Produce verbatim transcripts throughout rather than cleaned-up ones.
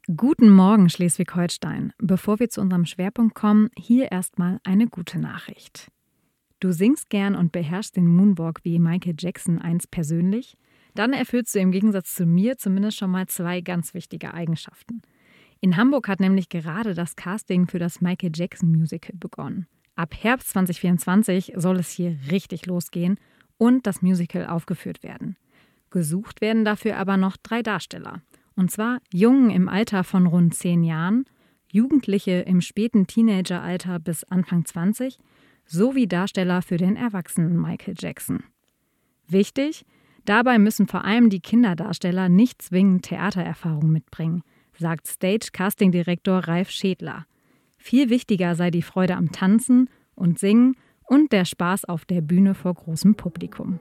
Guten Morgen, Schleswig-Holstein. Bevor wir zu unserem Schwerpunkt kommen, hier erstmal eine gute Nachricht. Du singst gern und beherrschst den Moonwalk wie Michael Jackson einst persönlich? Dann erfüllst du im Gegensatz zu mir zumindest schon mal zwei ganz wichtige Eigenschaften. In Hamburg hat nämlich gerade das Casting für das Michael Jackson Musical begonnen. Ab Herbst zwanzig vierundzwanzig soll es hier richtig losgehen und das Musical aufgeführt werden. Gesucht werden dafür aber noch drei Darsteller. Und zwar Jungen im Alter von rund zehn Jahren, Jugendliche im späten Teenageralter bis Anfang zwanzig sowie Darsteller für den erwachsenen Michael Jackson. Wichtig, dabei müssen vor allem die Kinderdarsteller nicht zwingend Theatererfahrung mitbringen, sagt Stage-Casting-Direktor Ralf Schädler. Viel wichtiger sei die Freude am Tanzen und Singen und der Spaß auf der Bühne vor großem Publikum.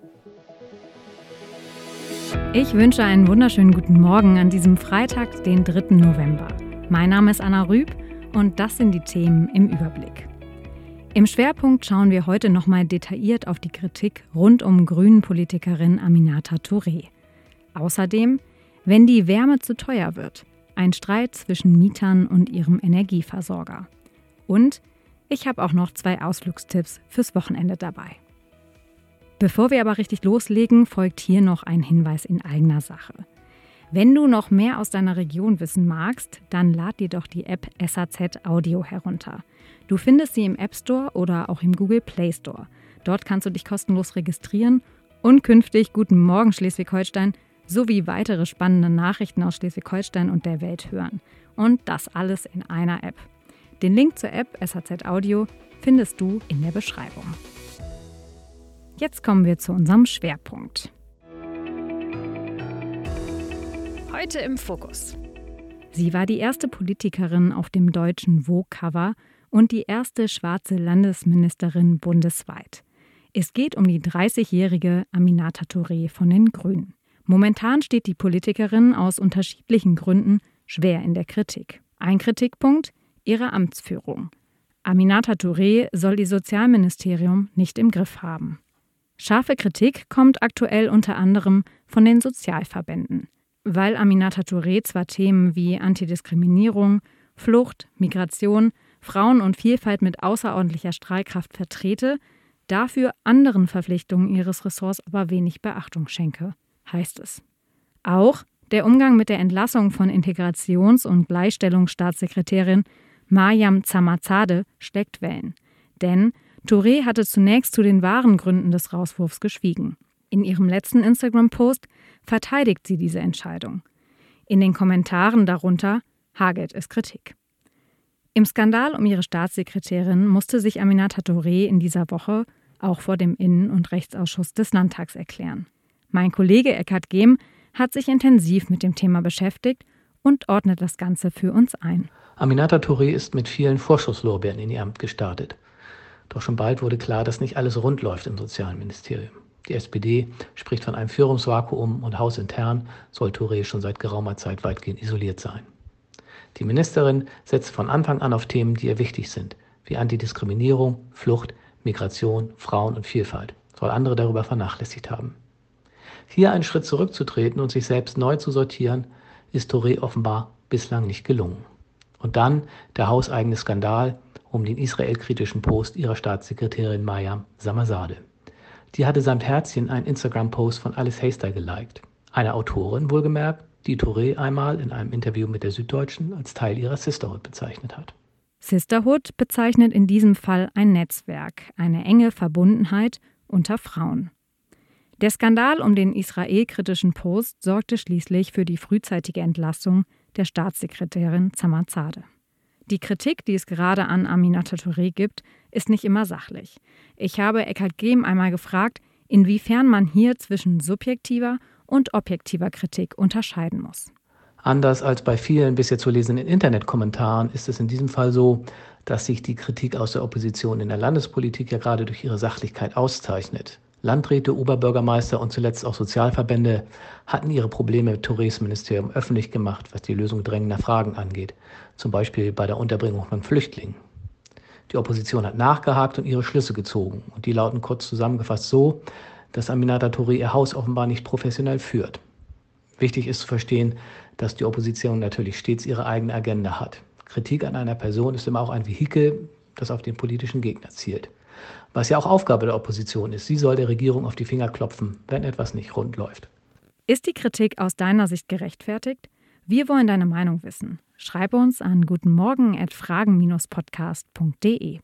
Ich wünsche einen wunderschönen guten Morgen an diesem Freitag, den dritten November. Mein Name ist Anna Rüb und das sind die Themen im Überblick. Im Schwerpunkt schauen wir heute nochmal detailliert auf die Kritik rund um Grünen-Politikerin Aminata Touré. Außerdem, wenn die Wärme zu teuer wird, ein Streit zwischen Mietern und ihrem Energieversorger. Und ich habe auch noch zwei Ausflugstipps fürs Wochenende dabei. Bevor wir aber richtig loslegen, folgt hier noch ein Hinweis in eigener Sache. Wenn du noch mehr aus deiner Region wissen magst, dann lad dir doch die App S A Z Audio herunter. Du findest sie im App Store oder auch im Google Play Store. Dort kannst du dich kostenlos registrieren und künftig Guten Morgen Schleswig-Holstein sowie weitere spannende Nachrichten aus Schleswig-Holstein und der Welt hören. Und das alles in einer App. Den Link zur App S A Z Audio findest du in der Beschreibung. Jetzt kommen wir zu unserem Schwerpunkt. Heute im Fokus. Sie war die erste Politikerin auf dem deutschen Vogue-Cover und die erste schwarze Landesministerin bundesweit. Es geht um die dreißigjährige Aminata Touré von den Grünen. Momentan steht die Politikerin aus unterschiedlichen Gründen schwer in der Kritik. Ein Kritikpunkt: ihre Amtsführung. Aminata Touré soll ihr Sozialministerium nicht im Griff haben. Scharfe Kritik kommt aktuell unter anderem von den Sozialverbänden. Weil Aminata Touré zwar Themen wie Antidiskriminierung, Flucht, Migration, Frauen und Vielfalt mit außerordentlicher Strahlkraft vertrete, dafür anderen Verpflichtungen ihres Ressorts aber wenig Beachtung schenke, heißt es. Auch der Umgang mit der Entlassung von Integrations- und Gleichstellungsstaatssekretärin Maryam Zamazadeh schlägt Wellen. Denn Touré hatte zunächst zu den wahren Gründen des Rauswurfs geschwiegen. In ihrem letzten Instagram-Post verteidigt sie diese Entscheidung. In den Kommentaren darunter hagelt es Kritik. Im Skandal um ihre Staatssekretärin musste sich Aminata Touré in dieser Woche auch vor dem Innen- und Rechtsausschuss des Landtags erklären. Mein Kollege Eckhard Gehm hat sich intensiv mit dem Thema beschäftigt und ordnet das Ganze für uns ein. Aminata Touré ist mit vielen Vorschusslorbeeren in ihr Amt gestartet. Doch schon bald wurde klar, dass nicht alles rund läuft im Sozialministerium. Die S P D spricht von einem Führungsvakuum und hausintern soll Touré schon seit geraumer Zeit weitgehend isoliert sein. Die Ministerin setzt von Anfang an auf Themen, die ihr wichtig sind, wie Antidiskriminierung, Flucht, Migration, Frauen und Vielfalt, soll andere darüber vernachlässigt haben. Hier einen Schritt zurückzutreten und sich selbst neu zu sortieren, ist Touré offenbar bislang nicht gelungen. Und dann der hauseigene Skandal um den israelkritischen Post ihrer Staatssekretärin Maryam Zamazadeh. Die hatte samt Herzchen einen Instagram-Post von Alice Hester geliked. Eine Autorin, wohlgemerkt, die Touré einmal in einem Interview mit der Süddeutschen als Teil ihrer Sisterhood bezeichnet hat. Sisterhood bezeichnet in diesem Fall ein Netzwerk, eine enge Verbundenheit unter Frauen. Der Skandal um den israelkritischen Post sorgte schließlich für die frühzeitige Entlassung der Staatssekretärin Zamazadeh. Die Kritik, die es gerade an Aminata Touré gibt, ist nicht immer sachlich. Ich habe Eckhard Gehm einmal gefragt, inwiefern man hier zwischen subjektiver und objektiver Kritik unterscheiden muss. Anders als bei vielen bisher zu lesenden Internetkommentaren ist es in diesem Fall so, dass sich die Kritik aus der Opposition in der Landespolitik ja gerade durch ihre Sachlichkeit auszeichnet. Landräte, Oberbürgermeister und zuletzt auch Sozialverbände hatten ihre Probleme mit Tourés Ministerium öffentlich gemacht, was die Lösung drängender Fragen angeht, zum Beispiel bei der Unterbringung von Flüchtlingen. Die Opposition hat nachgehakt und ihre Schlüsse gezogen. Und die lauten kurz zusammengefasst so, dass Aminata Touré ihr Haus offenbar nicht professionell führt. Wichtig ist zu verstehen, dass die Opposition natürlich stets ihre eigene Agenda hat. Kritik an einer Person ist immer auch ein Vehikel, das auf den politischen Gegner zielt. Was ja auch Aufgabe der Opposition ist. Sie soll der Regierung auf die Finger klopfen, wenn etwas nicht rund läuft. Ist die Kritik aus deiner Sicht gerechtfertigt? Wir wollen deine Meinung wissen. Schreib uns an gutenmorgen at fragen Bindestrich podcast punkt de.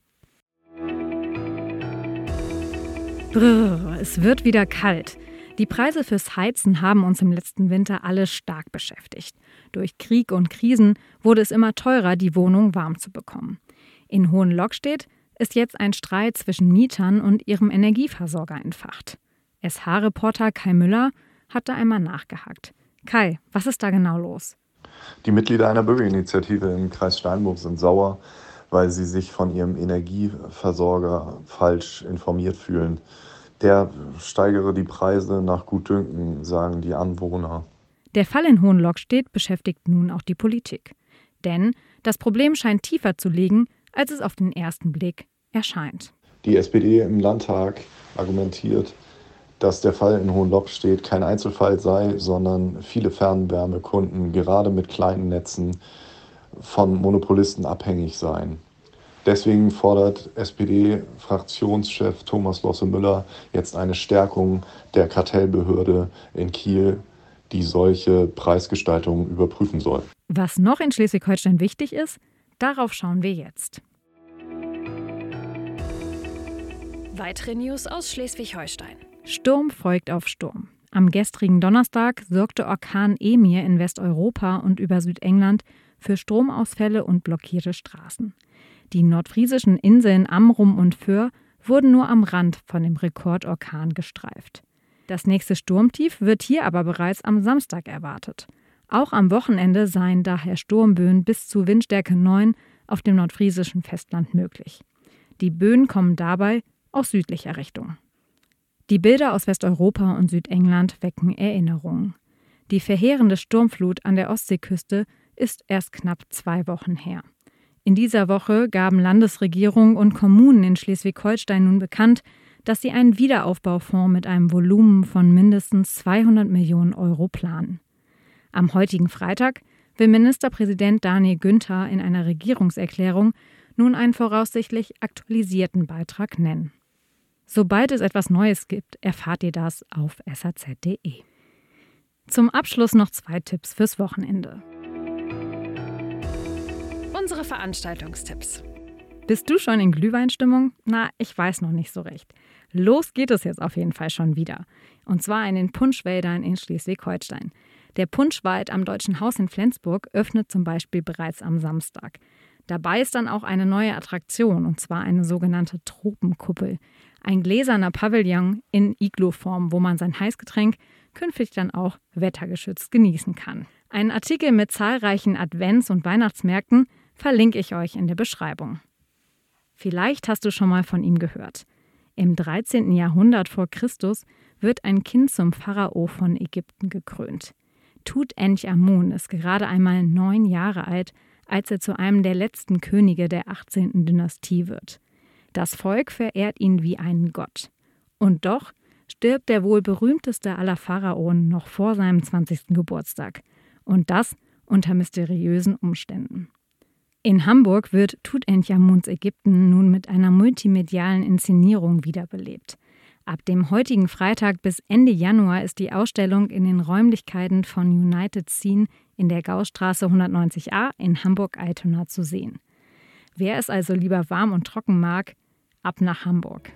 Brrr, es wird wieder kalt. Die Preise fürs Heizen haben uns im letzten Winter alle stark beschäftigt. Durch Krieg und Krisen wurde es immer teurer, die Wohnung warm zu bekommen. In Hohenlockstedt ist jetzt ein Streit zwischen Mietern und ihrem Energieversorger entfacht. S H-Reporter Kai Müller hat da einmal nachgehakt. Kai, was ist da genau los? Die Mitglieder einer Bürgerinitiative im Kreis Steinburg sind sauer, weil sie sich von ihrem Energieversorger falsch informiert fühlen. Der steigere die Preise nach Gutdünken, sagen die Anwohner. Der Fall in Hohenlockstedt beschäftigt nun auch die Politik. Denn das Problem scheint tiefer zu liegen, als es auf den ersten Blick erscheint. Die S P D im Landtag argumentiert, dass der Fall in Hohenlockstedt kein Einzelfall sei, sondern viele Fernwärmekunden gerade mit kleinen Netzen von Monopolisten abhängig seien. Deswegen fordert S P D-Fraktionschef Thomas Losse-Müller jetzt eine Stärkung der Kartellbehörde in Kiel, die solche Preisgestaltungen überprüfen soll. Was noch in Schleswig-Holstein wichtig ist, darauf schauen wir jetzt. Weitere News aus Schleswig-Holstein. Sturm folgt auf Sturm. Am gestrigen Donnerstag sorgte Orkan Emir in Westeuropa und über Südengland für Stromausfälle und blockierte Straßen. Die nordfriesischen Inseln Amrum und Föhr wurden nur am Rand von dem Rekordorkan gestreift. Das nächste Sturmtief wird hier aber bereits am Samstag erwartet. Auch am Wochenende seien daher Sturmböen bis zu Windstärke neun auf dem nordfriesischen Festland möglich. Die Böen kommen dabei aus südlicher Richtung. Die Bilder aus Westeuropa und Südengland wecken Erinnerungen. Die verheerende Sturmflut an der Ostseeküste ist erst knapp zwei Wochen her. In dieser Woche gaben Landesregierung und Kommunen in Schleswig-Holstein nun bekannt, dass sie einen Wiederaufbaufonds mit einem Volumen von mindestens zweihundert Millionen Euro planen. Am heutigen Freitag will Ministerpräsident Daniel Günther in einer Regierungserklärung nun einen voraussichtlich aktualisierten Beitrag nennen. Sobald es etwas Neues gibt, erfahrt ihr das auf s h z punkt d e. Zum Abschluss noch zwei Tipps fürs Wochenende. Unsere Veranstaltungstipps. Bist du schon in Glühweinstimmung? Na, ich weiß noch nicht so recht. Los geht es jetzt auf jeden Fall schon wieder. Und zwar in den Punschwäldern in Schleswig-Holstein. Der Punschwald am Deutschen Haus in Flensburg öffnet zum Beispiel bereits am Samstag. Dabei ist dann auch eine neue Attraktion, und zwar eine sogenannte Tropenkuppel. Ein gläserner Pavillon in Iglo-Form, wo man sein Heißgetränk künftig dann auch wettergeschützt genießen kann. Einen Artikel mit zahlreichen Advents- und Weihnachtsmärkten verlinke ich euch in der Beschreibung. Vielleicht hast du schon mal von ihm gehört. Im dreizehnten Jahrhundert vor Christus wird ein Kind zum Pharao von Ägypten gekrönt. Tutanchamun ist gerade einmal neun Jahre alt, als er zu einem der letzten Könige der achtzehnten Dynastie wird. Das Volk verehrt ihn wie einen Gott. Und doch stirbt der wohl berühmteste aller Pharaonen noch vor seinem zwanzigsten Geburtstag. Und das unter mysteriösen Umständen. In Hamburg wird Tutanchamuns Ägypten nun mit einer multimedialen Inszenierung wiederbelebt. Ab dem heutigen Freitag bis Ende Januar ist die Ausstellung in den Räumlichkeiten von United Scene in der Gaustraße hundertneunzig a in Hamburg-Altona zu sehen. Wer es also lieber warm und trocken mag, ab nach Hamburg.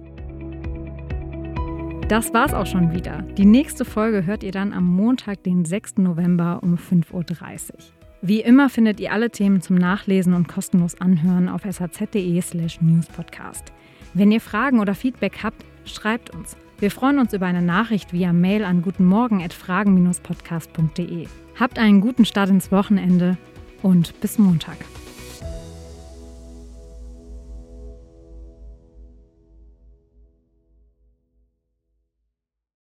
Das war's auch schon wieder. Die nächste Folge hört ihr dann am Montag, den sechsten November um fünf Uhr dreißig. Wie immer findet ihr alle Themen zum Nachlesen und kostenlos anhören auf s h z punkt d e slash newspodcast. Wenn ihr Fragen oder Feedback habt, schreibt uns. Wir freuen uns über eine Nachricht via Mail an gutenmorgen at fragen Bindestrich podcast punkt de. Habt einen guten Start ins Wochenende und bis Montag.